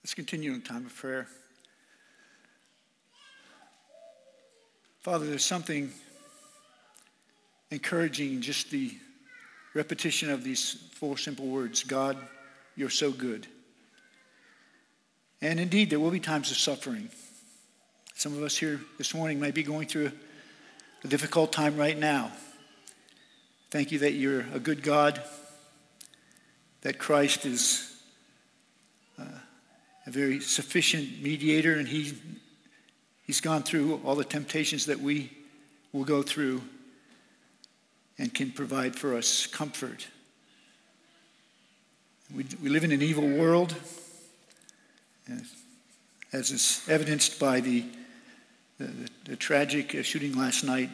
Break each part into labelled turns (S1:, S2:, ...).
S1: Let's continue in time of prayer. Father, there's something encouraging in just the repetition of these four simple words. God, you're so good. And indeed, there will be times of suffering. Some of us here this morning might be going through a difficult time right now. Thank you that you're a good God, that Christ is a very sufficient mediator, and he's gone through all the temptations that we will go through and can provide for us comfort. We live in an evil world, as is evidenced by the tragic shooting last night.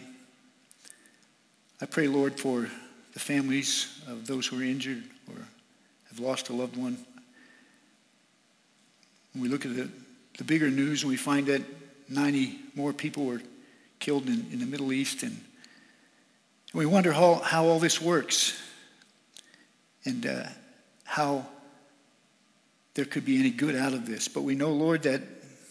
S1: I pray, Lord, for the families of those who are injured or have lost a loved one. When we look at the bigger news and we find that 90 more people were killed in the Middle East, and we wonder how all this works and how there could be any good out of this. But we know, Lord, that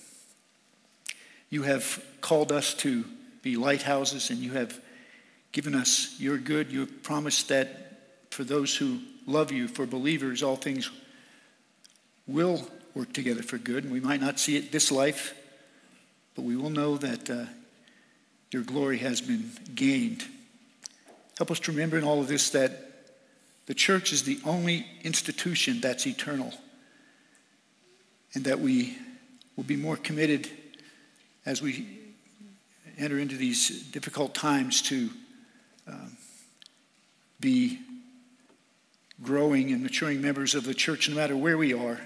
S1: you have called us to be lighthouses, and you have given us your good. You have promised that for those who love you, for believers, all things will work together for good. And we might not see it this life, but we will know that your glory has been gained. Help us to remember in all of this that the church is the only institution that's eternal, and that we will be more committed as we enter into these difficult times to be growing and maturing members of the church no matter where we are.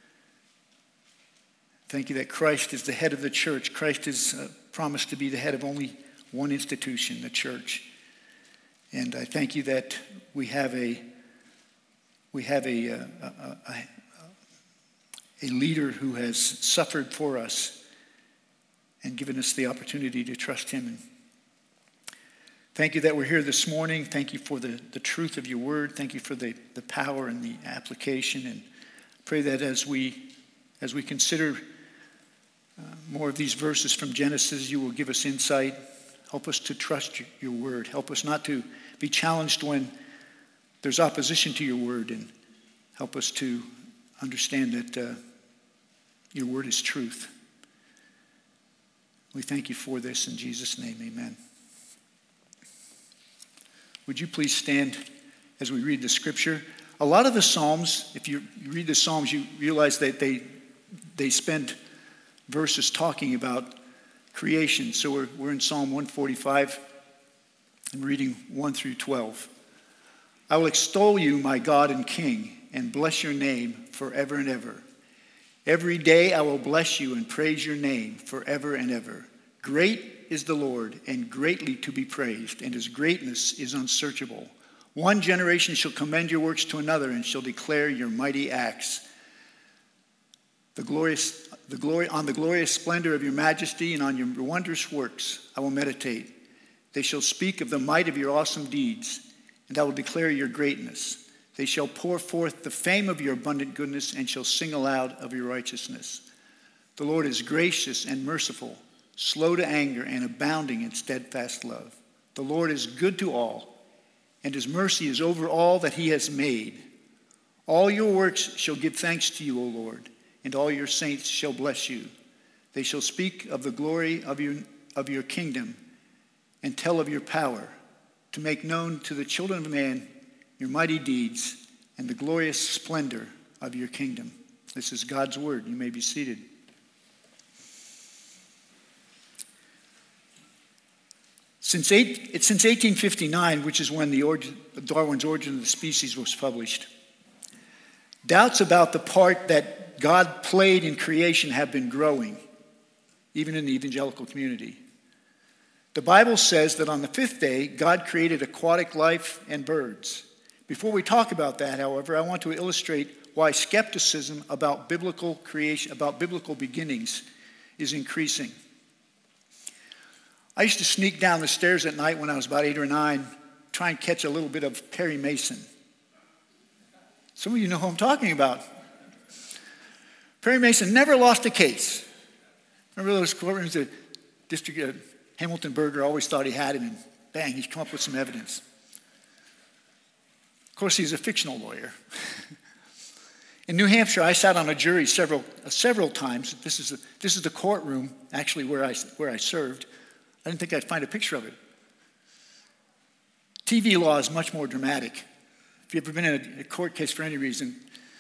S1: Thank you that Christ is the head of the church. Christ is promised to be the head of only one institution, the church. And I thank you that we have a leader who has suffered for us and given us the opportunity to trust him. Thank you that we're here this morning. Thank you for the truth of your word. Thank you for the power and the application. And pray that as we consider more of these verses from Genesis, you will give us insight. Help us to trust your word. Help us not to be challenged when there's opposition to your word. And help us to understand that your word is truth. We thank you for this in Jesus' name, amen. Would you please stand as we read the scripture? A lot of the Psalms, if you read the Psalms, you realize that they spend verses talking about creation. So we're in Psalm 145 and reading 1 through 12. I will extol you, my God and King, and bless your name forever and ever. Every day I will bless you and praise your name forever and ever. Great is the Lord, and greatly to be praised, and his greatness is unsearchable. One generation shall commend your works to another, and shall declare your mighty acts. On the glorious splendor of your majesty, and on your wondrous works I will meditate. They shall speak of the might of your awesome deeds, and I will declare your greatness. They shall pour forth the fame of your abundant goodness, and shall sing aloud of your righteousness. The Lord is gracious and merciful, slow to anger, and abounding in steadfast love. The Lord is good to all, and his mercy is over all that he has made. All your works shall give thanks to you, O Lord, and all your saints shall bless you. They shall speak of the glory of your kingdom, and tell of your power, to make known to the children of man your mighty deeds and the glorious splendor of your kingdom. This is God's word. You may be seated. Since 1859, which is when Darwin's Origin of the Species was published, doubts about the part that God played in creation have been growing, even in the evangelical community. The Bible says that on the fifth day, God created aquatic life and birds. Before we talk about that, however, I want to illustrate why skepticism about biblical creation, about biblical beginnings, is increasing. I used to sneak down the stairs at night when I was about 8 or 9, try and catch a little bit of Perry Mason. Some of you know who I'm talking about. Perry Mason never lost a case. Remember those courtrooms that District Hamilton Berger always thought he had him, and bang, he's come up with some evidence. Of course, he's a fictional lawyer. In New Hampshire, I sat on a jury several times. This is the courtroom, actually, where I served. I didn't think I'd find a picture of it. TV law is much more dramatic. If you've ever been in a court case for any reason,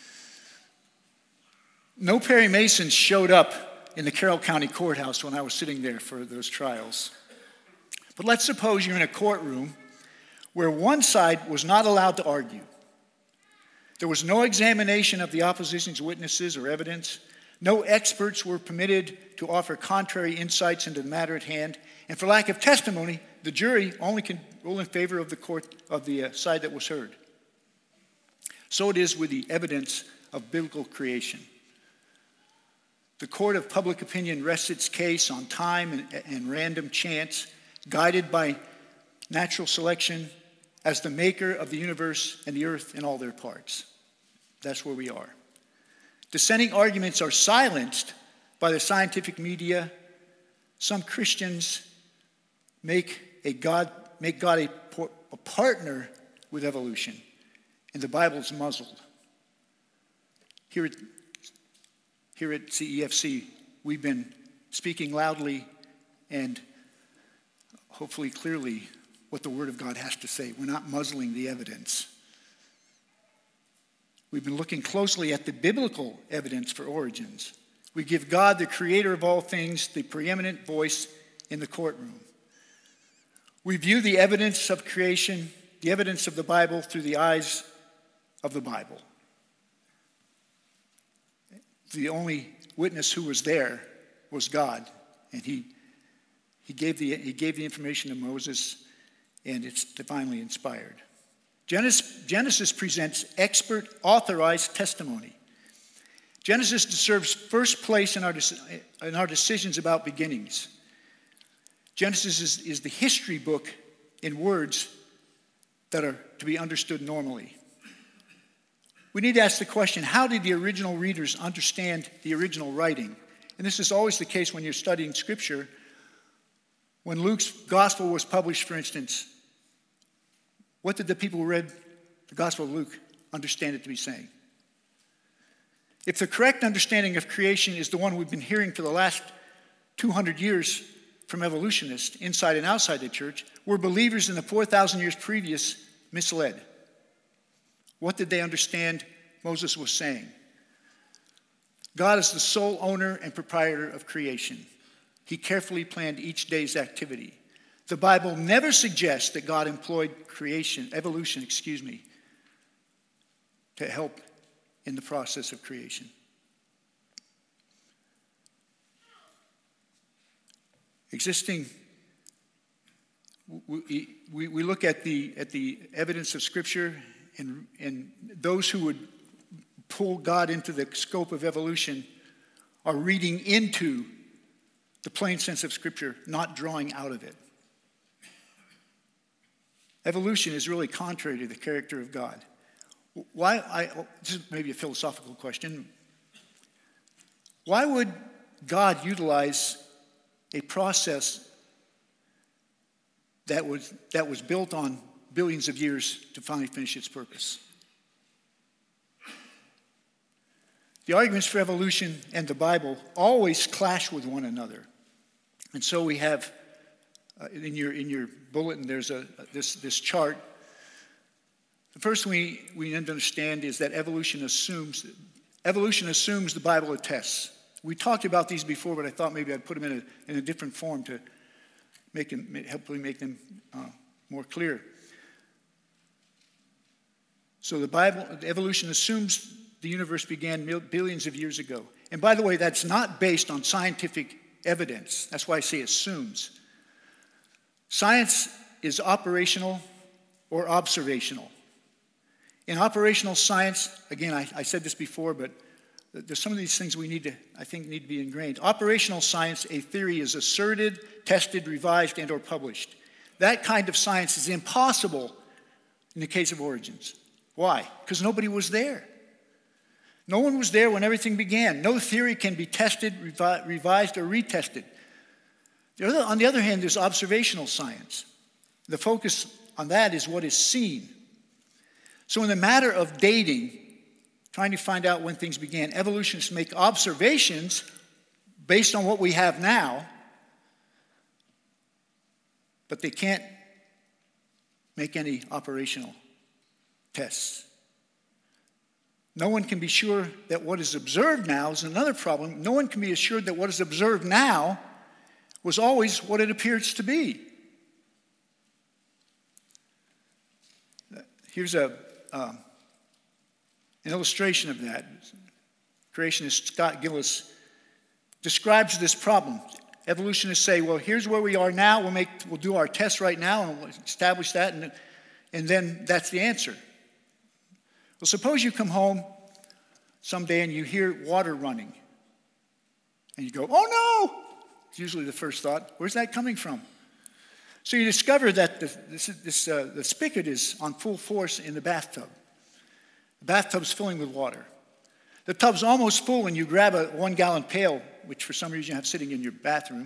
S1: no Perry Masons showed up in the Carroll County Courthouse when I was sitting there for those trials. But let's suppose you're in a courtroom where one side was not allowed to argue. There was no examination of the opposition's witnesses or evidence. No experts were permitted to offer contrary insights into the matter at hand. And for lack of testimony, the jury only can rule in favor of the side that was heard. So it is with the evidence of biblical creation. The court of public opinion rests its case on time and random chance, guided by natural selection as the maker of the universe and the earth and all their parts. That's where we are. Dissenting arguments are silenced by the scientific media. Some Christians make God a partner with evolution, and the Bible is muzzled. Here at CEFC, we've been speaking loudly and hopefully clearly what the Word of God has to say. We're not muzzling the evidence. We've been looking closely at the biblical evidence for origins. We give God, the creator of all things, the preeminent voice in the courtroom. We view the evidence of creation, the evidence of the Bible, through the eyes of the Bible. The only witness who was there was God, and he gave the information to Moses, and it's divinely inspired. Genesis presents expert, authorized testimony. Genesis deserves first place in our decisions about beginnings. Genesis is the history book in words that are to be understood normally. We need to ask the question, how did the original readers understand the original writing? And this is always the case when you're studying Scripture. When Luke's gospel was published, for instance, what did the people who read the Gospel of Luke understand it to be saying? If the correct understanding of creation is the one we've been hearing for the last 200 years from evolutionists inside and outside the church, were believers in the 4,000 years previous misled? What did they understand Moses was saying? God is the sole owner and proprietor of creation. He carefully planned each day's activity. The Bible never suggests that God employed evolution, to help in the process of creation. We look at the evidence of Scripture, and those who would pull God into the scope of evolution are reading into the plain sense of Scripture, not drawing out of it. Evolution is really contrary to the character of God. This is maybe a philosophical question. Why would God utilize a process that was built on billions of years to finally finish its purpose? The arguments for evolution and the Bible always clash with one another. And so we have, in your bulletin, there's this chart. The first thing we need to understand is that evolution assumes the Bible attests. We talked about these before, but I thought maybe I'd put them in a different form to hopefully make them more clear. So evolution assumes the universe began billions of years ago. And by the way, that's not based on scientific evidence. That's why I say assumes. Science is operational or observational. In operational science, again, I said this before, but there's some of these things need to be ingrained. Operational science, a theory is asserted, tested, revised, and or published. That kind of science is impossible in the case of origins. Why? Because nobody was there. No one was there when everything began. No theory can be tested, revised, or retested. On the other hand, there's observational science. The focus on that is what is seen. So in the matter of dating, trying to find out when things began, evolutionists make observations based on what we have now, but they can't make any operational tests. No one can be sure that what is observed now is another problem. No one can be assured that what is observed now was always what it appears to be. Here's an illustration of that. Creationist Scott Gillis describes this problem. Evolutionists say, well, here's where we are now. We'll do our tests right now and we'll establish that, and then that's the answer. Well, suppose you come home someday and you hear water running. And you go, oh no! It's usually the first thought. Where's that coming from? So you discover that the spigot is on full force in the bathtub. The bathtub's filling with water. The tub's almost full when you grab a 1-gallon pail, which for some reason you have sitting in your bathroom.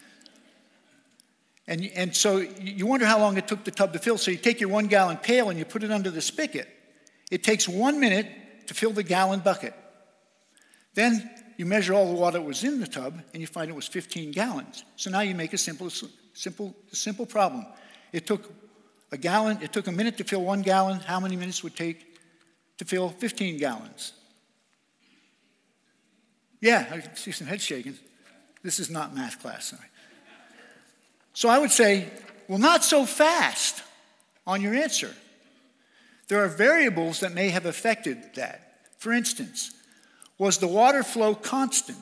S1: And so you wonder how long it took the tub to fill. So you take your 1-gallon pail and you put it under the spigot. It takes 1 minute to fill the gallon bucket. Then you measure all the water that was in the tub and you find it was 15 gallons. So now you make a simple problem. It took a minute to fill 1 gallon. How many minutes would it take to fill 15 gallons? Yeah, I see some head shaking. This is not math class. Sorry. So I would say, well, not so fast on your answer. There are variables that may have affected that. For instance, was the water flow constant?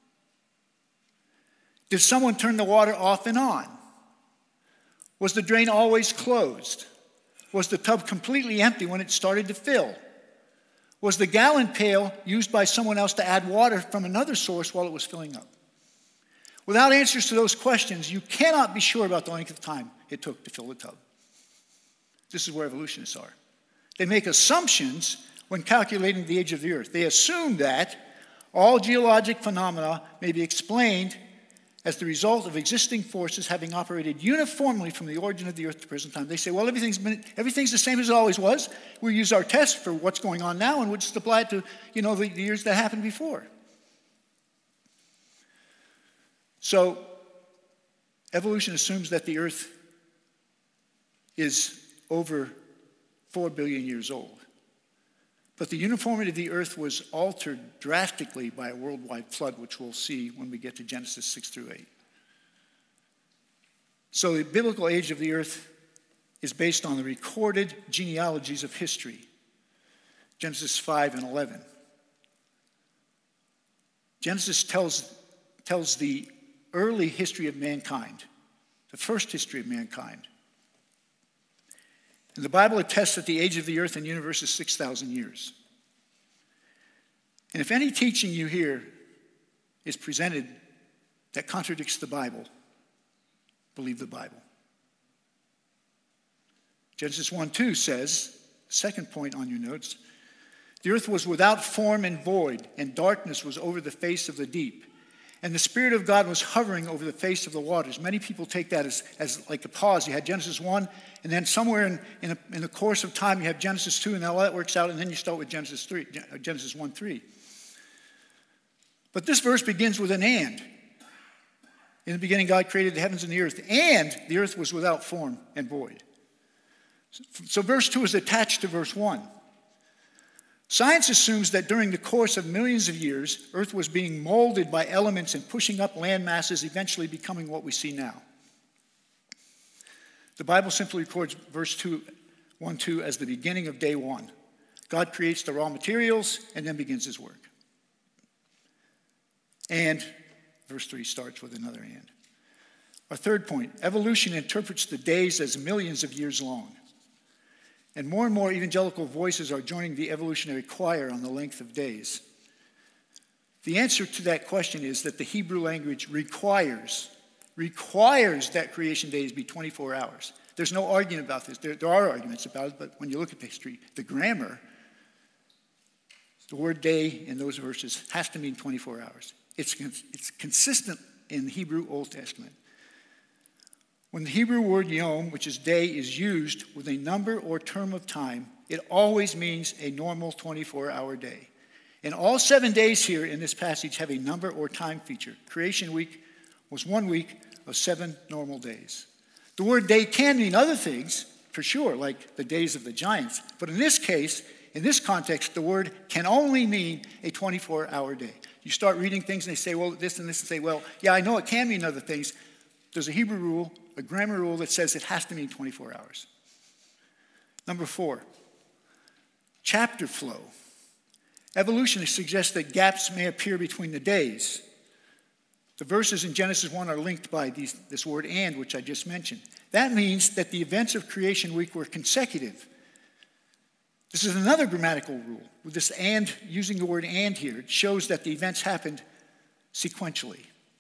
S1: Did someone turn the water off and on? Was the drain always closed? Was the tub completely empty when it started to fill? Was the gallon pail used by someone else to add water from another source while it was filling up? Without answers to those questions, you cannot be sure about the length of time it took to fill the tub. This is where evolutionists are. They make assumptions when calculating the age of the earth. They assume that all geologic phenomena may be explained as the result of existing forces having operated uniformly from the origin of the earth to present time. They say, well, everything's the same as it always was. We use our test for what's going on now, and we'll just apply it to, the years that happened before. So, evolution assumes that the earth is over 4 billion years old. But the uniformity of the earth was altered drastically by a worldwide flood, which we'll see when we get to Genesis 6 through 8. So the biblical age of the earth is based on the recorded genealogies of history, Genesis 5 and 11. Genesis tells the early history of mankind, the first history of mankind. And the Bible attests that the age of the earth and universe is 6,000 years. And if any teaching you hear is presented that contradicts the Bible, believe the Bible. Genesis 1:2 says, second point on your notes, the earth was without form and void, and darkness was over the face of the deep. And the Spirit of God was hovering over the face of the waters. Many people take that as like a pause. You had Genesis 1, and then somewhere in the course of time you have Genesis 2, and all that works out, and then you start with Genesis 1:3. But this verse begins with an and. In the beginning God created the heavens and the earth was without form and void. So verse 2 is attached to verse 1. Science assumes that during the course of millions of years, Earth was being molded by elements and pushing up land masses, eventually becoming what we see now. The Bible simply records verse 1:2 as the beginning of day one. God creates the raw materials and then begins his work. And verse 3 starts with another and. Our third point, evolution interprets the days as millions of years long. And more evangelical voices are joining the evolutionary choir on the length of days. The answer to that question is that the Hebrew language requires that creation days be 24 hours. There's no argument about this. There are arguments about it, but when you look at the history, the grammar The word day in those verses has to mean 24 hours. It's consistent in the Hebrew Old Testament. When the Hebrew word yom, which is day, is used with a number or term of time, it always means a normal 24-hour day. And all 7 days here in this passage have a number or time feature. Creation week was 1 week of 7 normal days. The word day can mean other things, for sure, like the days of the giants. But in this case, in this context, the word can only mean a 24-hour day. You start reading things and they say, well, this and this, and say, well, yeah, I know it can mean other things. There's a Hebrew rule, a grammar rule that says it has to mean 24 hours. Number 4, chapter flow. Evolutionists suggest that gaps may appear between the days. The verses in Genesis 1 are linked by this word and, which I just mentioned. That means that the events of creation week were consecutive. This is another grammatical rule. With this and, using the word and here, it shows that the events happened sequentially.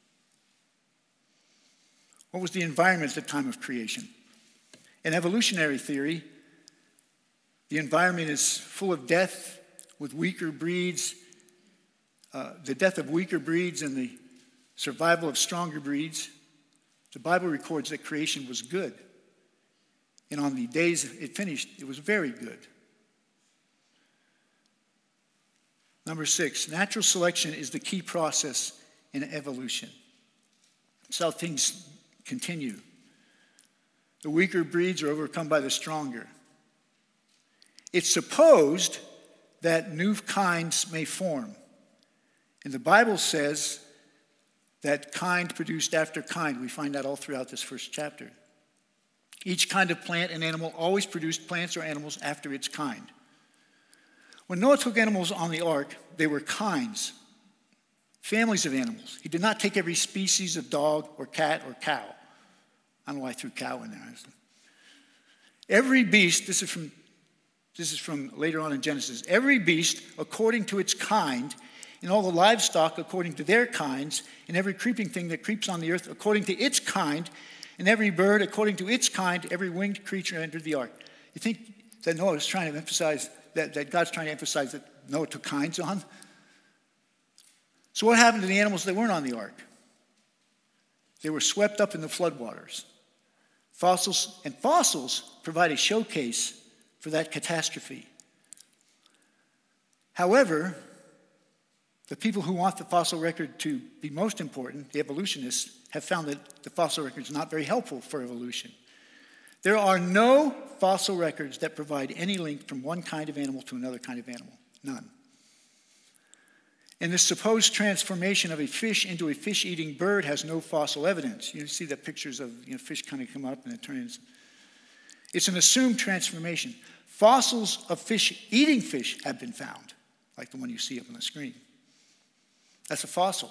S1: What was the environment at the time of creation? In evolutionary theory, the environment is full of death with weaker breeds, the death of weaker breeds and the survival of stronger breeds. The Bible records that creation was good. And on the days it finished, it was very good. Number 6, natural selection is the key process in evolution. It's how things continue. The weaker breeds are overcome by the stronger. It's supposed that new kinds may form. And the Bible says that kind produced after kind. We find that all throughout this first chapter. Each kind of plant and animal always produced plants or animals after its kind. When Noah took animals on the ark, they were kinds, families of animals. He did not take every species of dog or cat or cow. I don't know why I threw cow in there. Every beast, this is from later on in Genesis, every beast according to its kind, and all the livestock according to their kinds, and every creeping thing that creeps on the earth according to its kind, and every bird according to its kind, every winged creature entered the ark. You think that Noah is trying to emphasize, that God's trying to emphasize that Noah took kinds on? So what happened to the animals that weren't on the ark? They were swept up in the floodwaters. Fossils provide a showcase for that catastrophe. However, the people who want the fossil record to be most important, the evolutionists, have found that the fossil record is not very helpful for evolution. There are no fossil records that provide any link from one kind of animal to another kind of animal. None. And the supposed transformation of a fish into a fish-eating bird has no fossil evidence. You see that pictures of fish kind of come up and it turns. It's an assumed transformation. Fossils of eating fish have been found, like the one you see up on the screen. That's a fossil.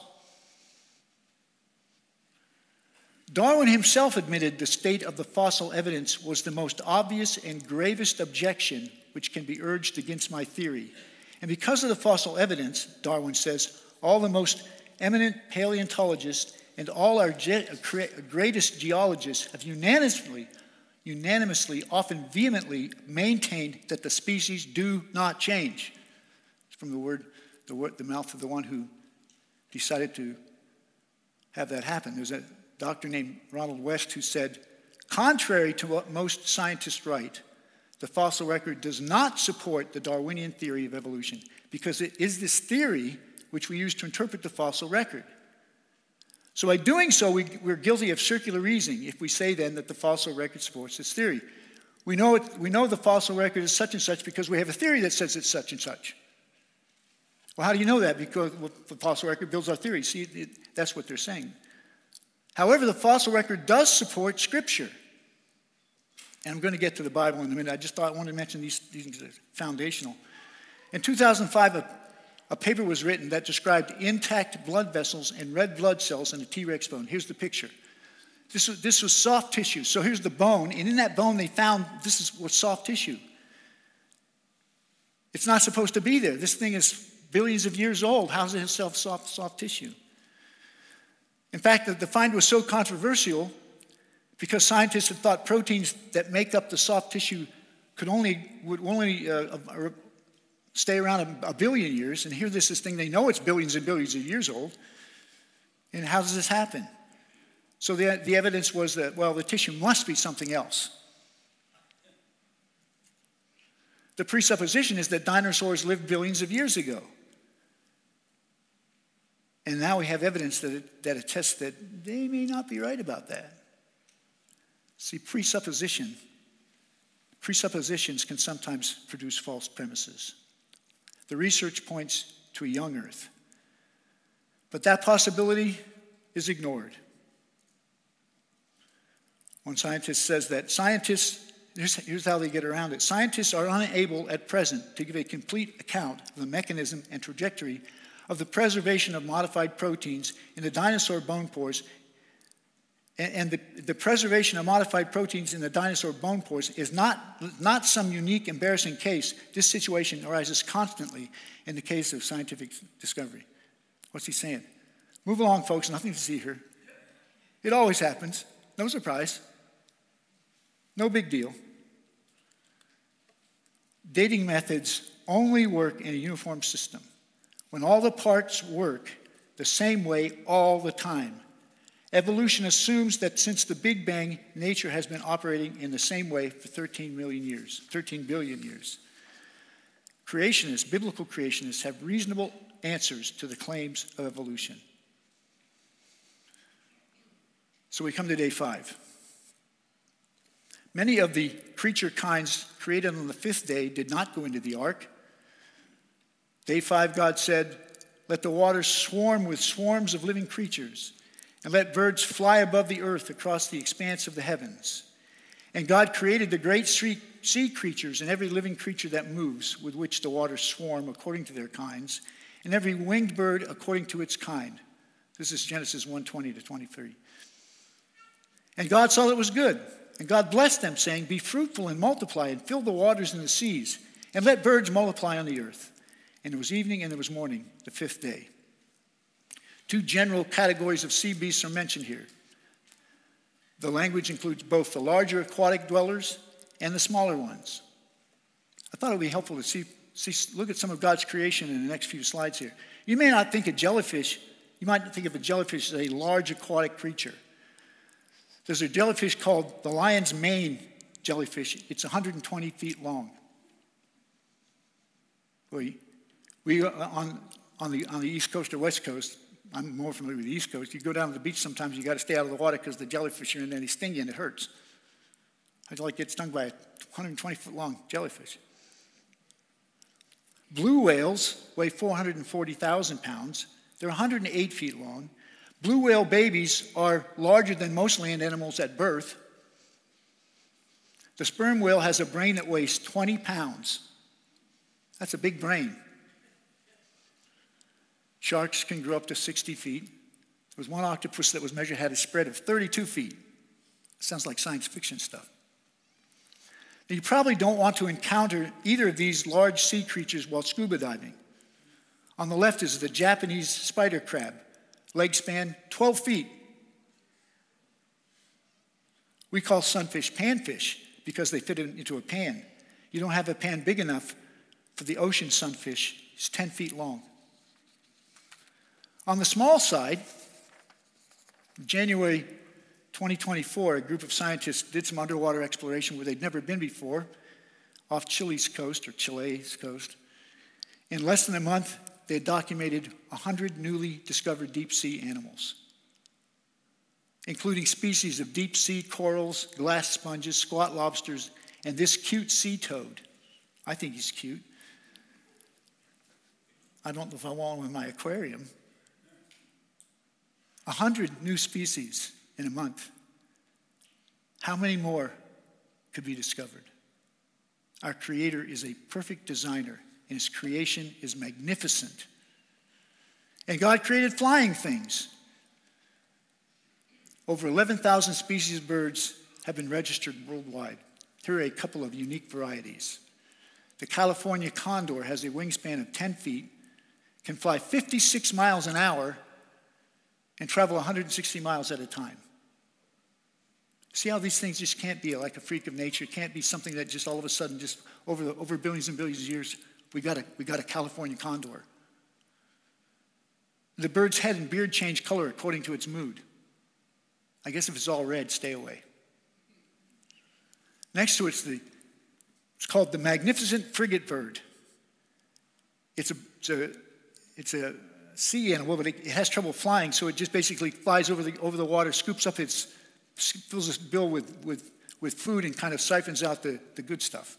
S1: Darwin himself admitted the state of the fossil evidence was the most obvious and gravest objection which can be urged against my theory. And because of the fossil evidence, Darwin says, all the most eminent paleontologists and all our greatest geologists have unanimously, often vehemently maintained that the species do not change. It's from the mouth of the one who decided to have that happen. There's a doctor named Ronald West who said, contrary to what most scientists write, the fossil record does not support the Darwinian theory of evolution because it is this theory which we use to interpret the fossil record. So by doing so, we're guilty of circular reasoning if we say then that the fossil record supports this theory. We know the fossil record is such and such because we have a theory that says it's such and such. Well, how do you know that? Because the fossil record builds our theory. See, that's what they're saying. However, the fossil record does support Scripture. And I'm going to get to the Bible in a minute. I just thought I wanted to mention these things are foundational. In 2005, a paper was written that described intact blood vessels and red blood cells in a T-Rex bone. Here's the picture. This was soft tissue. So here's the bone, and in that bone they found this was soft tissue. It's not supposed to be there. This thing is billions of years old. How's it itself soft tissue? In fact, the find was so controversial because scientists had thought proteins that make up the soft tissue would only stay around a billion years, and here this thing, they know it's billions and billions of years old. And how does this happen? So the evidence was that, well, the tissue must be something else. The presupposition is that dinosaurs lived billions of years ago. And now we have evidence that attests that they may not be right about that. See, presuppositions can sometimes produce false premises. The research points to a young Earth. But that possibility is ignored. One scientist says that here's how they get around it. Scientists are unable at present to give a complete account of the mechanism and trajectory of the preservation of modified proteins in the dinosaur bone pores. And the preservation of modified proteins in the dinosaur bone pores is not some unique, embarrassing case. This situation arises constantly in the case of scientific discovery. What's he saying? Move along, folks. Nothing to see here. It always happens. No surprise. No big deal. Dating methods only work in a uniform system when all the parts work the same way all the time. Evolution assumes that since the Big Bang, nature has been operating in the same way for 13 billion years. Creationists, biblical creationists, have reasonable answers to the claims of evolution. So we come to day 5. Many of the creature kinds created on the 5th day did not go into the ark. Day 5, God said, "Let the waters swarm with swarms of living creatures, and let birds fly above the earth across the expanse of the heavens." And God created the great sea creatures and every living creature that moves, with which the waters swarm according to their kinds, and every winged bird according to its kind. This is Genesis 1:20-23. And God saw that it was good. And God blessed them, saying, "Be fruitful and multiply, and fill the waters and the seas, and let birds multiply on the earth." And it was evening and it was morning, the 5th day. 2 general categories of sea beasts are mentioned here. The language includes both the larger aquatic dwellers and the smaller ones. I thought it would be helpful to look at some of God's creation in the next few slides here. You may not think of jellyfish. You might think of a jellyfish as a large aquatic creature. There's a jellyfish called the lion's mane jellyfish. It's 120 feet long. We on the East Coast or West Coast, I'm more familiar with the East Coast. You go down to the beach sometimes, you got to stay out of the water because the jellyfish are in there and they sting you and it hurts. I'd like to get stung by a 120-foot long jellyfish. Blue whales weigh 440,000 pounds. They're 108 feet long. Blue whale babies are larger than most land animals at birth. The sperm whale has a brain that weighs 20 pounds. That's a big brain. Sharks can grow up to 60 feet. There was one octopus that was measured had a spread of 32 feet. Sounds like science fiction stuff. Now, you probably don't want to encounter either of these large sea creatures while scuba diving. On the left is the Japanese spider crab. Leg span 12 feet. We call sunfish panfish because they fit into a pan. You don't have a pan big enough for the ocean sunfish. It's 10 feet long. On the small side, January 2024, a group of scientists did some underwater exploration where they'd never been before, off Chile's coast. In less than a month, they had documented 100 newly discovered deep sea animals, including species of deep sea corals, glass sponges, squat lobsters, and this cute sea toad. I think he's cute. I don't know if I want him in my aquarium. 100 new species in a month. How many more could be discovered? Our Creator is a perfect designer, and His creation is magnificent. And God created flying things. Over 11,000 species of birds have been registered worldwide. Here are a couple of unique varieties. The California condor has a wingspan of 10 feet, can fly 56 miles an hour, and travel 160 miles at a time. See how these things just can't be like a freak of nature. It can't be something that just all of a sudden, just over billions and billions of years, we got a California condor. The bird's head and beard change color according to its mood. I guess if it's all red, stay away. Next to it's called the magnificent frigate bird. It's a sea animal, but it has trouble flying, so it just basically flies over the water, scoops up fills its bill with food and kind of siphons out the good stuff.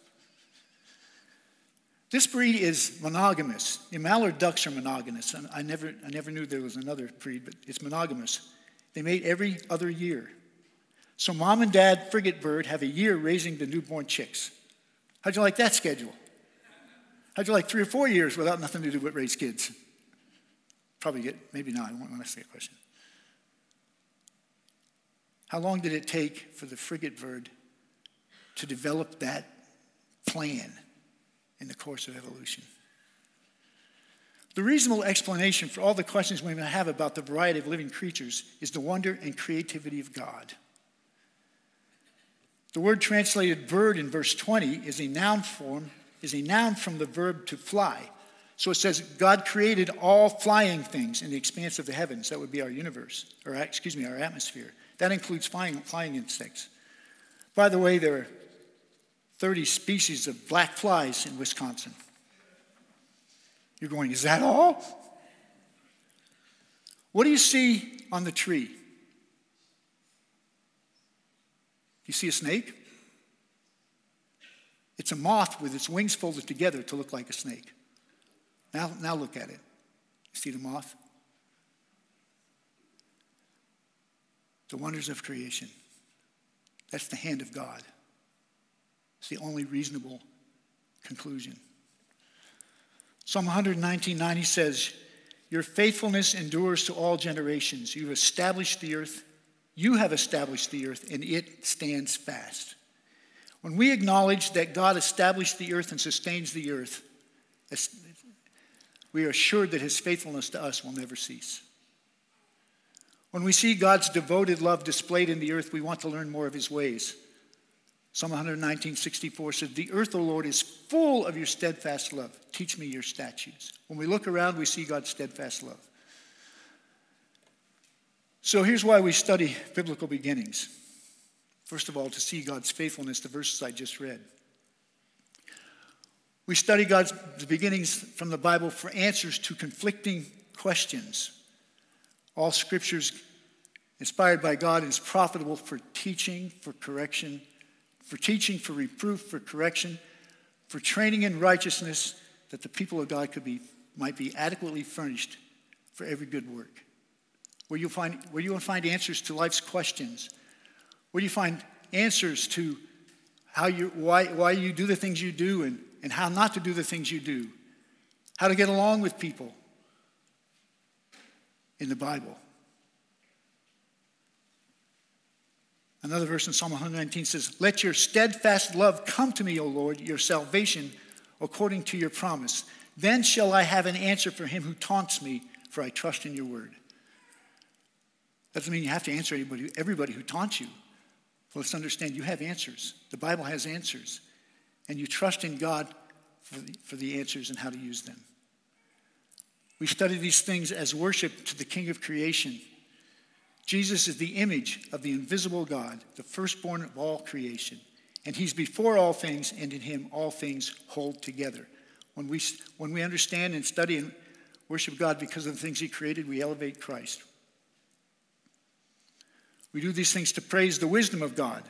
S1: This breed is monogamous. The mallard ducks are monogamous. I never knew there was another breed, but it's monogamous. They mate every other year. So mom and dad frigate bird have a year raising the newborn chicks. How'd you like that schedule? How'd you like 3 or 4 years without nothing to do but raise kids? Maybe not. I won't ask that question. How long did it take for the frigate bird to develop that plan in the course of evolution? The reasonable explanation for all the questions we may have about the variety of living creatures is the wonder and creativity of God. The word translated bird in verse 20 is a noun from the verb to fly. So it says God created all flying things in the expanse of the heavens. That would be our universe, our atmosphere. That includes flying insects. By the way, there are 30 species of black flies in Wisconsin. You're going, is that all? What do you see on the tree? You see a snake? It's a moth with its wings folded together to look like a snake. Now look at it. You see the moth? The wonders of creation. That's the hand of God. It's the only reasonable conclusion. Psalm 119:90 says, your faithfulness endures to all generations. You have established the earth, and it stands fast. When we acknowledge that God established the earth and sustains the earth, we are assured that his faithfulness to us will never cease. When we see God's devoted love displayed in the earth, we want to learn more of his ways. Psalm 119:64 says, the earth, O Lord, is full of your steadfast love. Teach me your statutes. When we look around, we see God's steadfast love. So here's why we study biblical beginnings. First of all, to see God's faithfulness, the verses I just read. We study God's beginnings from the Bible for answers to conflicting questions. All scriptures inspired by God is profitable for teaching, for correction, for reproof, for correction, for training in righteousness, that the people of God might be adequately furnished for every good work. Where you will find answers to life's questions. Where you find answers to why you do the things you do and how not to do the things you do. How to get along with people in the Bible. Another verse in Psalm 119 says, let your steadfast love come to me, O Lord, your salvation according to your promise. Then shall I have an answer for him who taunts me, for I trust in your word. Doesn't mean you have to answer everybody who taunts you. Well, let's understand you have answers. The Bible has answers. And you trust in God for the answers and how to use them. We study these things as worship to the King of creation. Jesus is the image of the invisible God, the firstborn of all creation. And he's before all things, and in him all things hold together. When we understand and study and worship God because of the things he created, we elevate Christ. We do these things to praise the wisdom of God.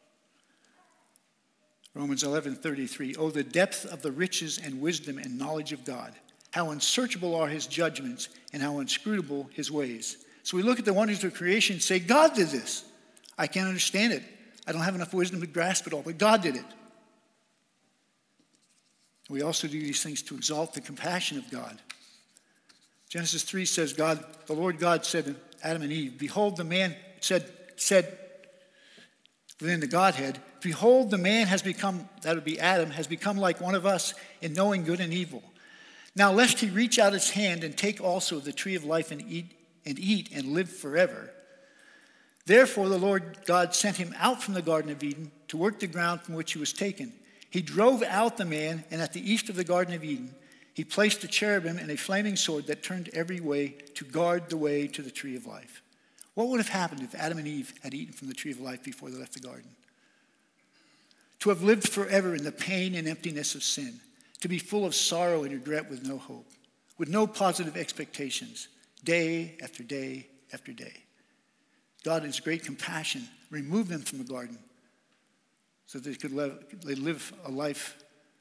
S1: Romans 11:33, oh, the depth of the riches and wisdom and knowledge of God. How unsearchable are his judgments and how inscrutable his ways. So we look at the wonders of creation and say, God did this. I can't understand it. I don't have enough wisdom to grasp it all, but God did it. We also do these things to exalt the compassion of God. Genesis 3 says, the Lord God said to Adam and Eve, behold, the man said within the Godhead, behold, the man has become, that would be Adam, has become like one of us in knowing good and evil. Now lest he reach out his hand and take also the tree of life and eat and live forever. Therefore the Lord God sent him out from the Garden of Eden to work the ground from which he was taken. He drove out the man, and at the east of the Garden of Eden, he placed a cherubim and a flaming sword that turned every way to guard the way to the tree of life. What would have happened if Adam and Eve had eaten from the tree of life before they left the garden? To have lived forever in the pain and emptiness of sin, to be full of sorrow and regret with no hope, with no positive expectations, day after day after day. God, in his great compassion, removed them from the garden so that they live a life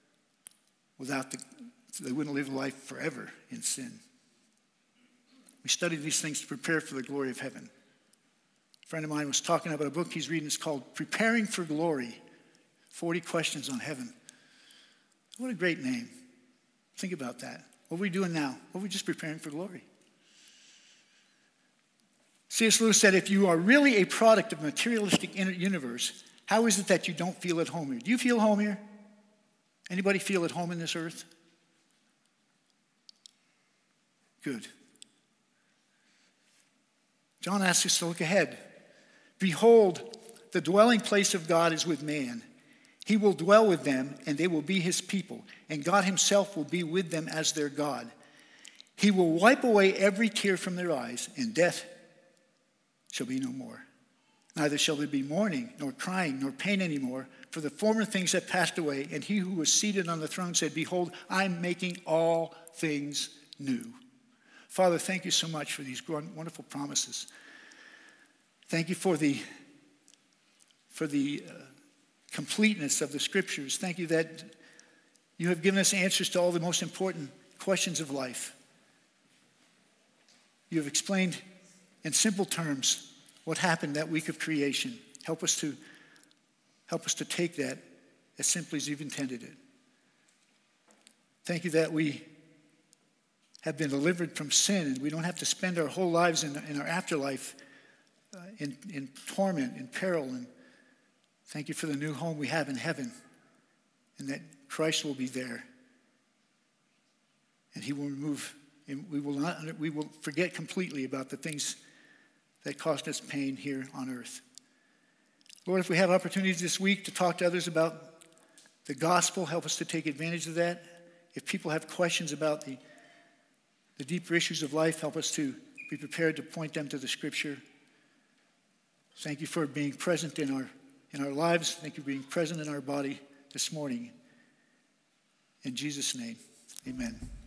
S1: so they wouldn't live a life forever in sin. We study these things to prepare for the glory of heaven. A friend of mine was talking about a book he's reading. It's called Preparing for Glory, 40 Questions on Heaven. What a great name. Think about that. What are we doing now? What are we just preparing for glory? C.S. Lewis said, if you are really a product of a materialistic universe, how is it that you don't feel at home here? Do you feel home here? Anybody feel at home in this earth? Good. John asks us to look ahead. Behold, the dwelling place of God is with man. He will dwell with them, and they will be his people, and God himself will be with them as their God. He will wipe away every tear from their eyes, and death shall be no more. Neither shall there be mourning, nor crying, nor pain anymore, for the former things have passed away. And he who was seated on the throne said, behold, I'm making all things new. Father, thank you so much for these wonderful promises. Thank you for the completeness of the scriptures. Thank you that you have given us answers to all the most important questions of life. You have explained in simple terms what happened that week of creation. Help us to take that as simply as you've intended it. Thank you that we have been delivered from sin, and we don't have to spend our whole lives in our afterlife in torment, in peril. And thank you for the new home we have in heaven, and that Christ will be there, and he will remove. And we will forget completely about the things that caused us pain here on earth. Lord, if we have opportunities this week to talk to others about the gospel, help us to take advantage of that. If people have questions about the deeper issues of life, help us to be prepared to point them to the scripture. Thank you for being present in our lives. Thank you for being present in our body this morning. In Jesus' name, amen.